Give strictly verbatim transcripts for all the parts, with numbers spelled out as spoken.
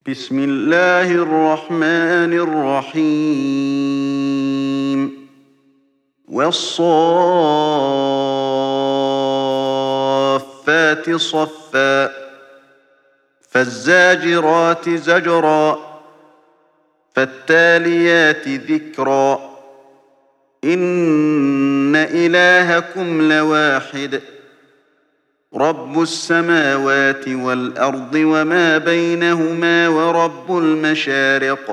بسم الله الرحمن الرحيم والصافات صفا فالزاجرات زجرا فالتاليات ذكرا إن إلهكم لواحد رب السماوات والأرض وما بينهما ورب المشارق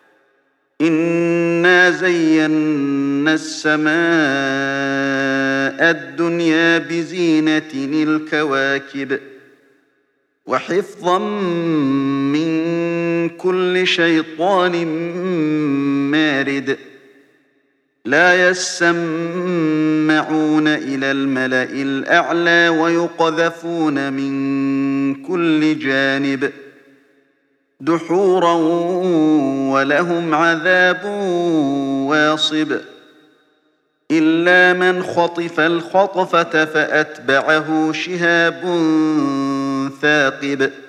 إنا زينا السماء الدنيا بزينة الكواكب وحفظا من كل شيطان مارد لا يسمعون إلى الملأ الأعلى ويقذفون من كل جانب دحورا ولهم عذاب واصب إلا من خطف الخطفة فأتبعه شهاب ثاقب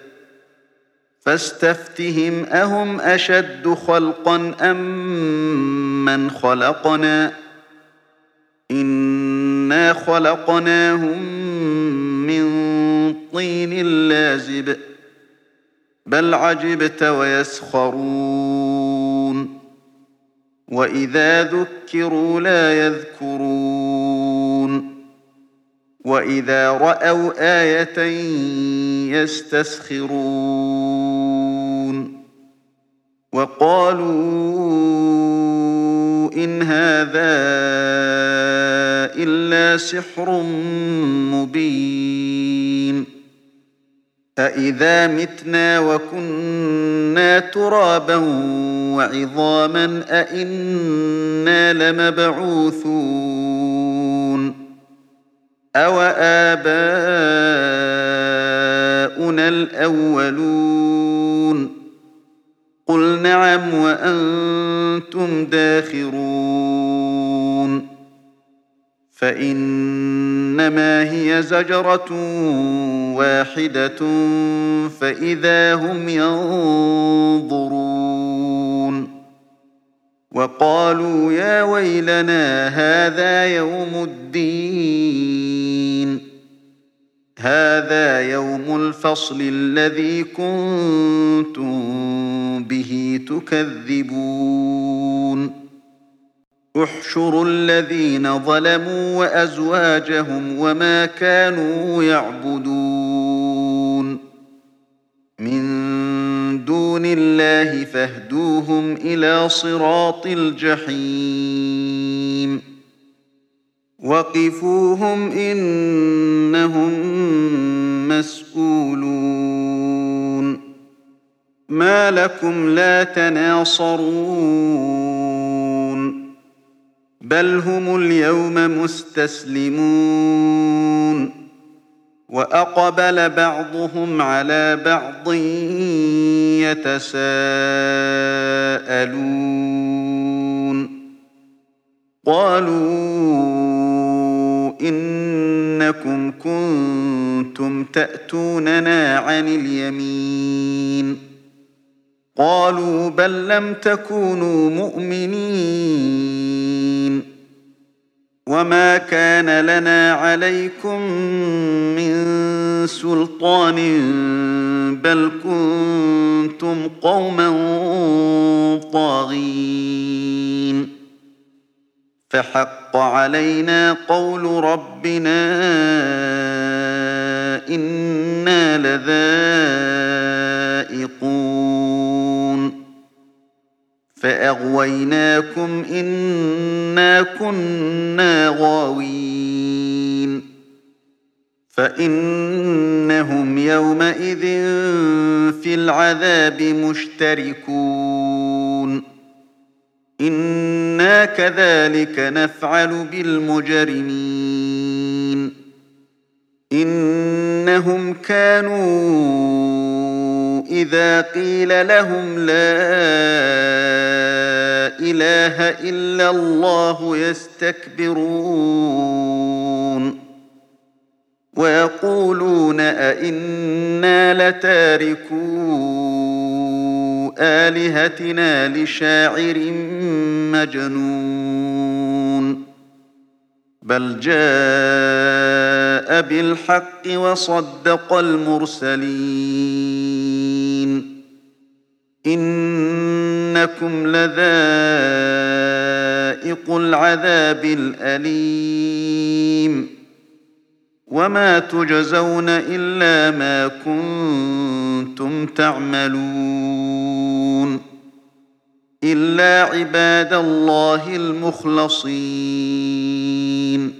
فاستفتهم أهم أشد خلقا أم من خلقنا إنا خلقناهم من طين لازب بل عجبت ويسخرون وإذا ذكروا لا يذكرون وإذا رأوا آية يستسخرون وقالوا إن هذا إلا سحر مبين أإذا متنا وكنا ترابا وعظاما أإنا لمبعوثون أوآباؤنا الأولون قل نعم وأنتم داخرون فإنما هي زجرة واحدة فإذا هم ينظرون وقالوا يا ويلنا هذا يوم الدين هذا يوم الفصل الذي كنتم به تكذبون احشروا الذين ظلموا وأزواجهم وما كانوا يعبدون من دون الله فاهدوهم إلى صراط الجحيم وقفوهم إنهم مسئولون ما لكم لا تناصرون بل هم اليوم مستسلمون وأقبل بعضهم على بعض يتساءلون قالوا إنكم كنتم تأتوننا عن اليمين قالوا بل لم تكونوا مؤمنين وما كان لنا عليكم من سلطان بل كنتم قوما طاغين فحق علينا قول ربنا إنا لذائقون فأغويناكم إنا كنا غاوين فإنهم يومئذ في العذاب مشتركون إنا كذلك نفعل بالمجرمين إنهم كانوا إذا قيل لهم لا إله إلا الله يستكبرون ويقولون أئنا لتاركو آلهتنا لشاعر مجنون بل جاء بالحق وصدق المرسلين إنكم لذائق العذاب الأليم وما تجزون إلا ما كنتم تعملون إلا عباد الله المخلصين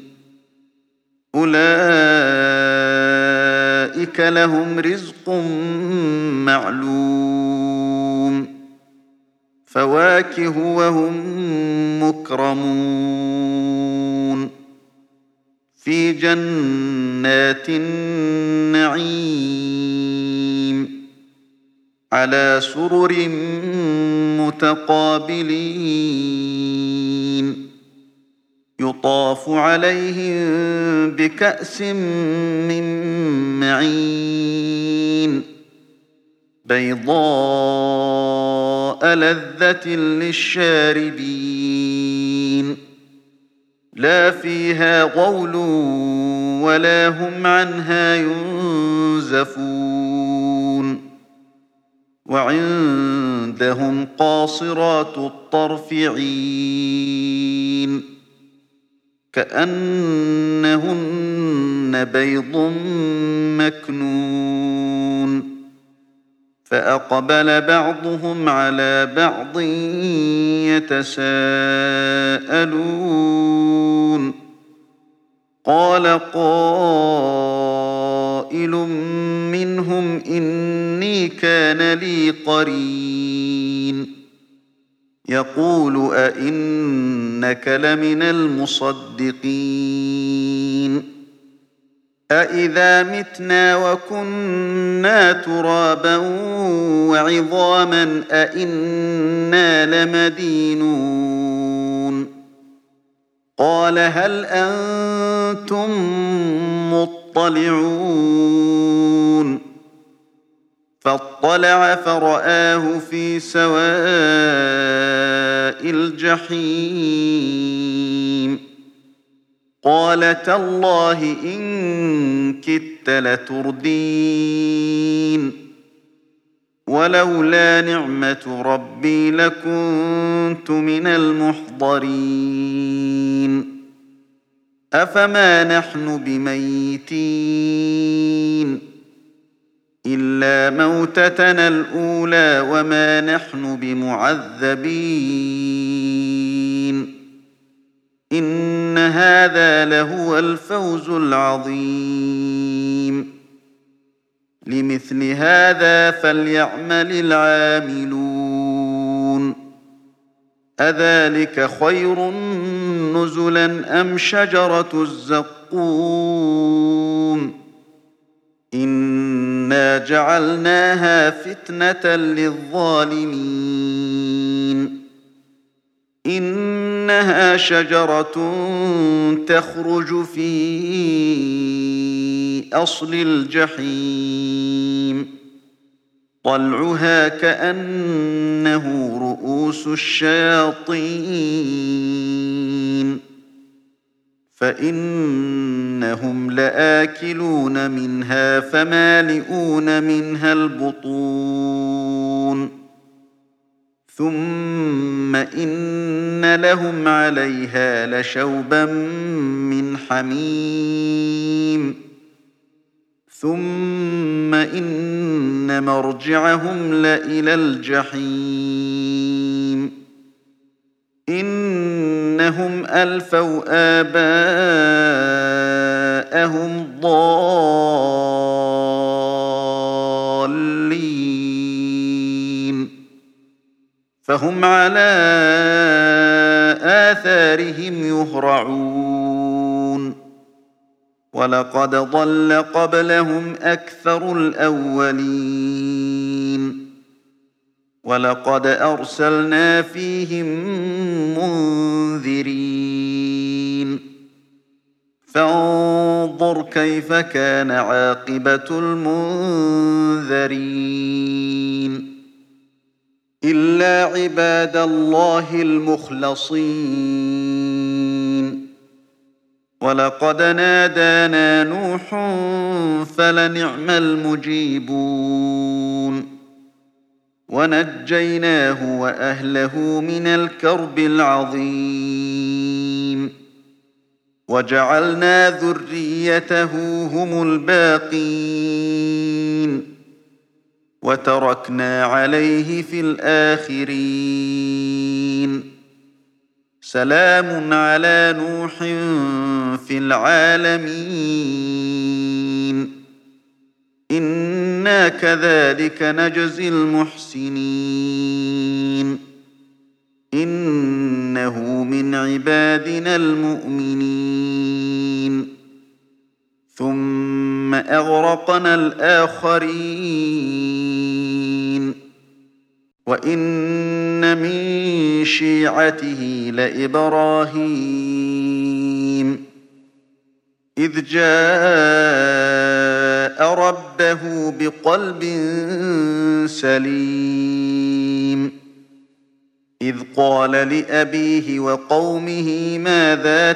أولئك لهم رزق معلوم فواكه وهم مكرمون في جنات النعيم على سرر متقابلين يطاف عليهم بكأس من معين بيضاء لذة للشاربين لا فيها غول ولا هم عنها ينزفون وعندهم قاصرات الطرف عين كأنهن بيض مكنون فأقبل بعضهم على بعض يتساءلون قال قائل منهم إني كان لي قرين يقول أئنك لمن المصدقين أئذا متنا وكنا ترابا وعظاما أئنا لمدينون قال هل أنتم مطلعون فاطلع فرآه في سواء الجحيم قال تالله إن كدت لتردين ولولا نعمة ربي لكنت من المحضرين أفما نحن بميتين إلا موتتنا الأولى وما نحن بمعذبين إن هذا لهو الفوز العظيم لمثل هذا فليعمل العاملون أذلك خير نزلا أم شجرة الزقوم إنا جعلناها فتنة للظالمين إنها شجرة تخرج في أصل الجحيم طلعها كأنه رؤوس الشياطين فإنهم لآكلون منها فمالئون منها البطون ثم إن لهم عليها لشوبا من حميم ثم إن مرجعهم لإلى الجحيم إنهم ألفوا آباءهم ضالين فهم على آثارهم يهرعون ولقد ضل قبلهم أكثر الأولين ولقد أرسلنا فيهم منذرين فانظر كيف كان عاقبة المنذرين إلا عباد الله المخلصين ولقد نادانا نوح فلنعم المجيبون ونجيناه وأهله من الكرب العظيم وجعلنا ذريته هم الباقين وتركنا عليه في الآخرين سلام على نوح في العالمين إنا كذلك نجزي المحسنين إنه من عبادنا المؤمنين ثم أغرقنا الآخرين وإن من شيعته لإبراهيم إذ جاء ربه بقلب سليم إذ قال لأبيه وقومه ماذا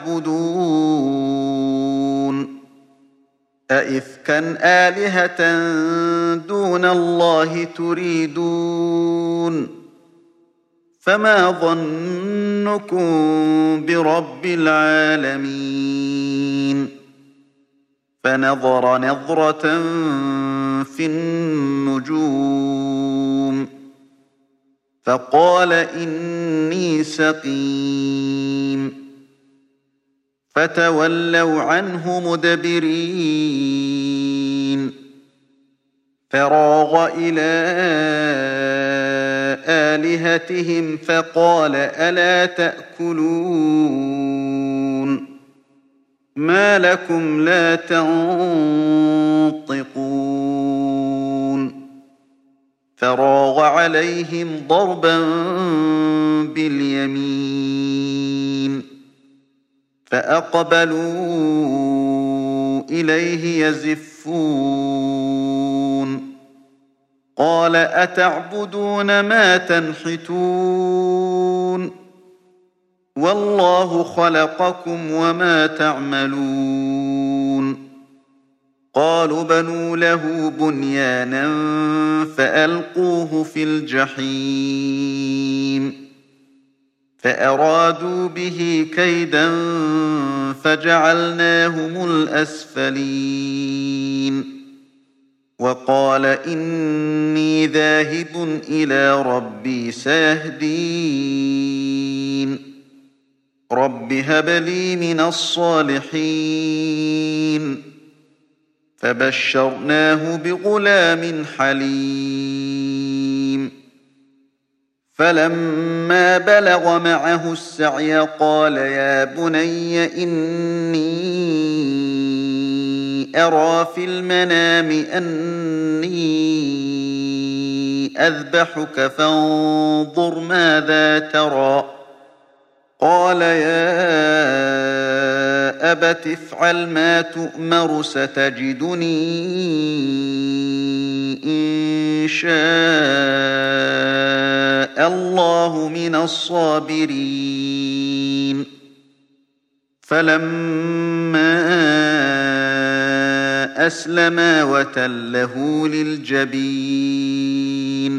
تعبدون أئفكا آلهة دون الله تريدون فما ظنكم برب العالمين فنظر نظرة في النجوم فقال إني سقيم فتولوا عنه مدبرين فراغ إلى آلهتهم فقال ألا تأكلون ما لكم لا تنطقون فراغ عليهم ضربا باليمين فأقبلوا إليه يزفون قال أتعبدون ما تنحتون والله خلقكم وما تعملون قالوا بنوا له بنيانا فألقوه في الجحيم فأرادوا به كيدا فجعلناهم الأسفلين وقال إني ذاهب إلى ربي سيهدين رب هب لي من الصالحين فبشرناه بغلام حليم فلما بلغ معه السعي قال يا بني إني أرى في المنام أني أذبحك فانظر ماذا ترى قال يا أبت افعل ما تؤمر ستجدني إن شاء الله من الصابرين فلما أسلما وتله للجبين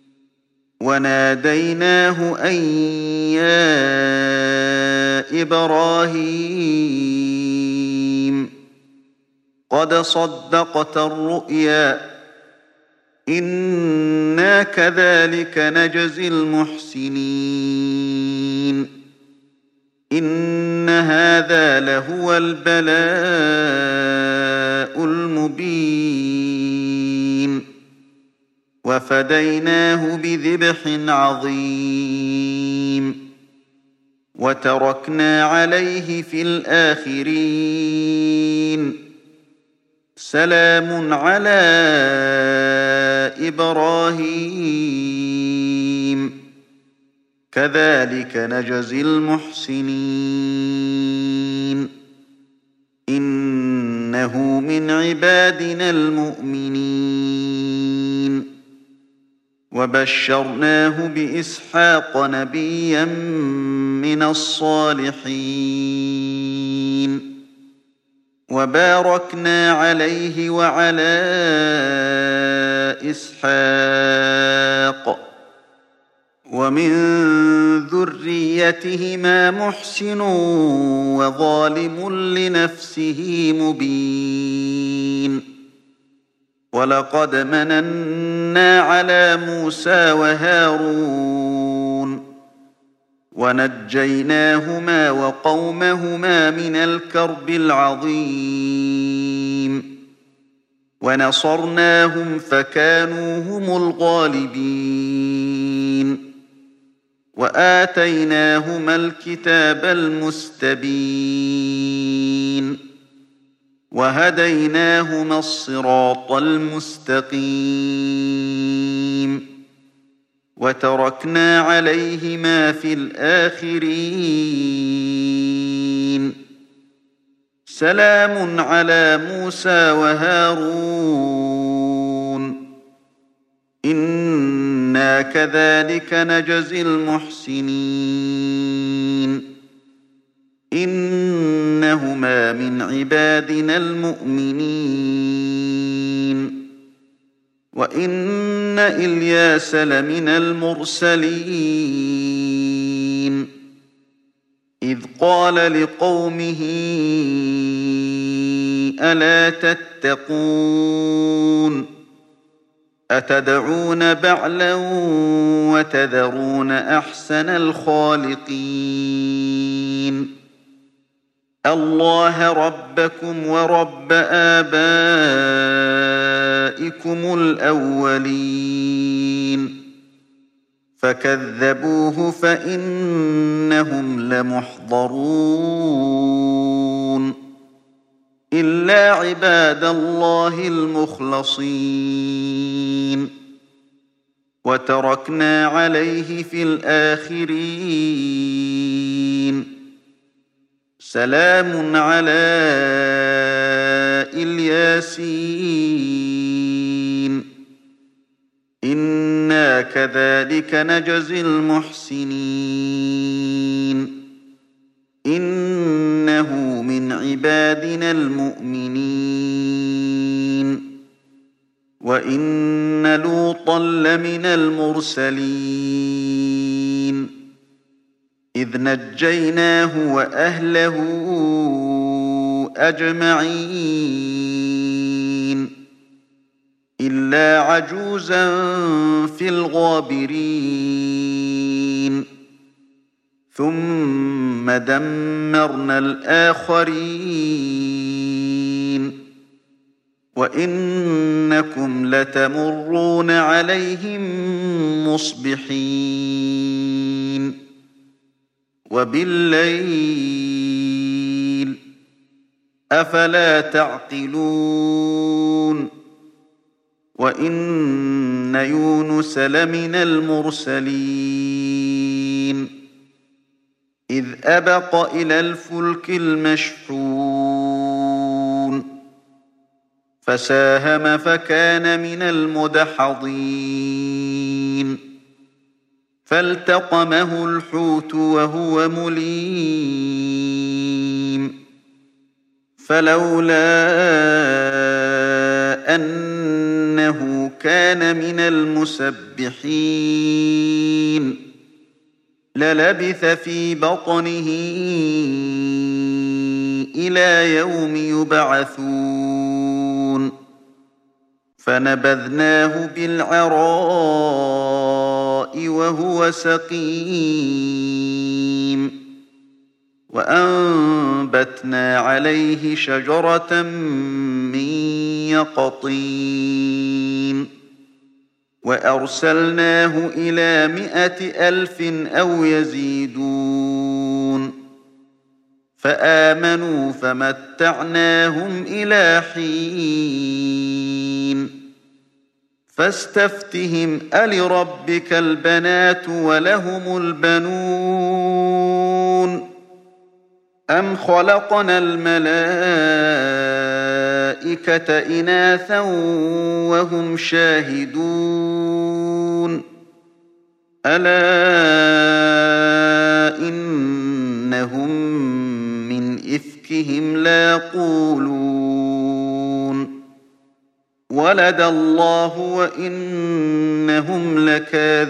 وناديناه أن يا إبراهيم قد صدقت الرؤيا إنا كذلك نجزي المحسنين إن هذا لهو البلاء المبين وفديناه بذبح عظيم وتركنا عليه في الآخرين سلام على إبراهيم كذلك نجزي المحسنين إنه من عبادنا المؤمنين وبشرناه بإسحاق نبيا من الصالحين وباركنا عليه وعلى إسحاق ومن ذريتهما محسن وظالم لنفسه مبين ولقد مننا على موسى وهارون ونجيناهما وقومهما من الكرب العظيم ونصرناهم فكانوا هم الغالبين وآتيناهما الكتاب المستبين وهديناهما الصراط المستقيم وتركنا عليهما في الآخرين سلام على موسى وهارون إنا كذلك نجزي المحسنين إنهما من عبادنا المؤمنين وإن إلياس لمن المرسلين إذ قال لقومه ألا تتقون أتدعون بعلا وتذرون أحسن الخالقين الله ربكم ورب آبائكم الأولين فكذبوه فإنهم لمحضرون إلا عباد الله المخلصين وتركنا عليه في الآخرين سلام على الياسين إنا كذلك نجزي المحسنين إنه من عبادنا المؤمنين وإن لوطا لمن المرسلين إذ نجيناه وأهله أجمعين إلا عجوزا في الغابرين ثم دمرنا الآخرين وإنكم لتمرون عليهم مصبحين وبالليل أفلا تعقلون وإن يونس لمن المرسلين إذ أبق إلى الفلك المشحون فساهم فكان من المدحضين فالتقمه الحوت وهو مليم فلولا أنه كان من المسبحين للبث في بطنه إلى يوم يبعثون فنبذناه بالعراء وهو سقيم وأنبتنا عليه شجرة من يقطين وأرسلناه إلى مائة ألف أو يزيدون فآمنوا فمتعناهم إلى حين فاستفتهم ألربك البنات ولهم البنون أم خلقنا الملائكة إناثا وهم شاهدون ألا إنهم من إفكهم ليقولون ولد الله وإنهم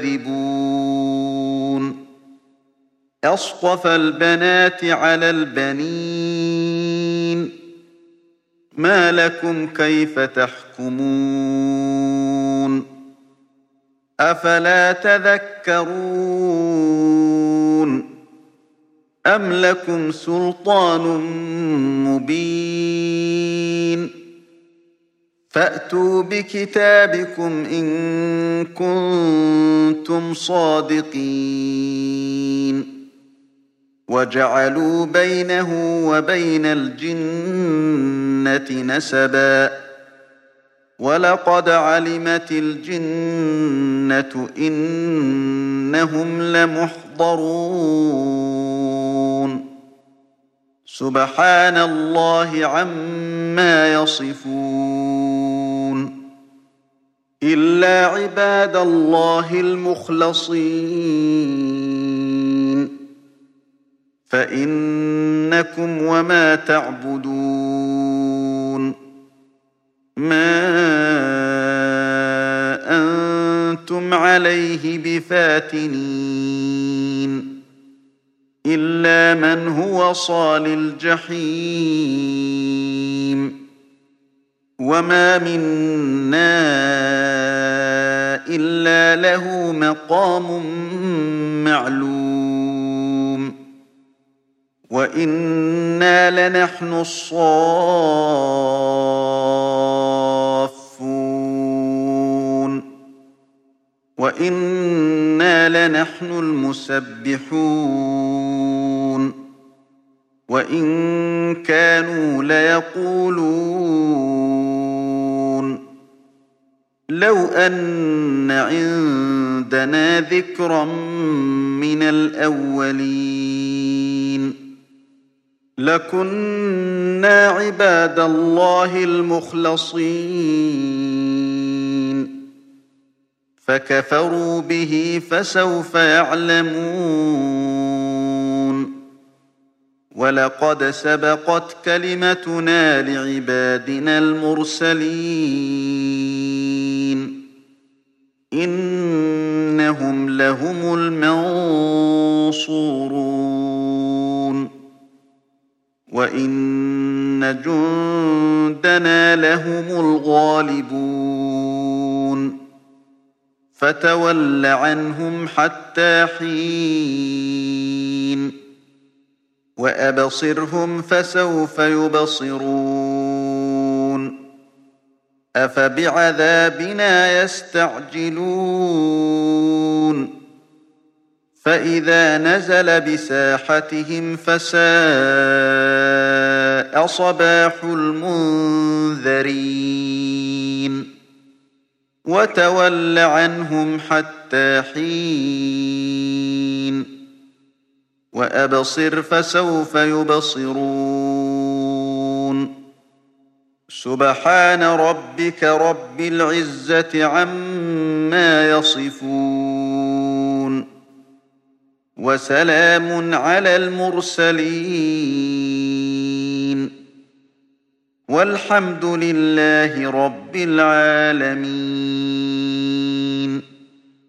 لكاذبون أصطفى البنات على البنين ما لكم كيف تحكمون أفلا تذكرون أم لكم سلطان مبين فأتوا بكتابكم إن كنتم صادقين وجعلوا بينه وبين الجنة نسبا ولقد علمت الجنة إنهم لمحضرون سبحان الله عما يصفون إلا عباد الله المخلصين فإنكم وما تعبدون ما أنتم عليه بفاتنين إلا من هو صال الجحيم وما منا إلا له مقام معلوم وإنا لنحن الصافون وإنا لنحن المسبحون وإن كانوا ليقولون لو أن عندنا ذكرا من الأولين لكنا عباد الله المخلصين فكفروا به فسوف يعلمون ولقد سبقت كلمتنا لعبادنا المرسلين إنهم لهم المنصورون وإن جندنا لهم الغالبون فتول عنهم حتى حين وأبصرهم فسوف يبصرون أفبعذابنا يستعجلون فإذا نزل بساحتهم فساء صباح المنذرين وتول عنهم حتى حين وأبصر فسوف يبصرون سبحان ربك رب العزة عما يصفون وسلام على المرسلين والحمد لله رب العالمين.